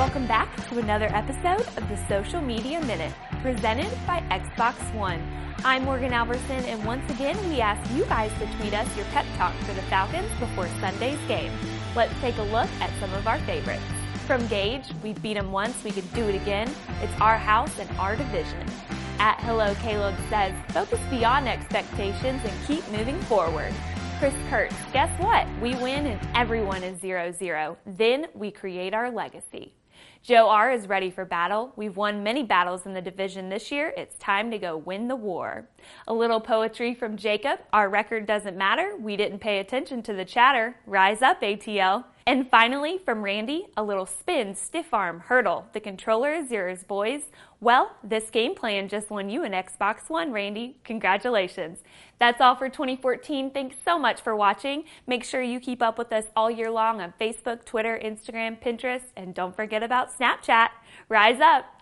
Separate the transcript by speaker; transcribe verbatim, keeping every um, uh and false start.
Speaker 1: Welcome back to another episode of the Social Media Minute, presented by Xbox One. I'm Morgan Albertson, and once again, we ask you guys to tweet us your pep talk for the Falcons before Sunday's game. Let's take a look at some of our favorites. From Gage, we beat them once, we could do it again. It's our house and our division. At Hello Caleb says, focus beyond expectations and keep moving forward. Chris Kurtz, guess what? We win and everyone is zero zero. Then we create our legacy. Joe R. is ready for battle. We've won many battles in the division this year. It's time to go win the war. A little poetry from Jacob. Our record doesn't matter. We didn't pay attention to the chatter. Rise up, A T L. And finally, from Randy, a little spin, stiff arm, hurdle. The controller is yours, boys. Well, this game plan just won you an Xbox One, Randy. Congratulations. That's all for twenty fourteen. Thanks so much for watching. Make sure you keep up with us all year long on Facebook, Twitter, Instagram, Pinterest, and don't forget about Snapchat. Rise up.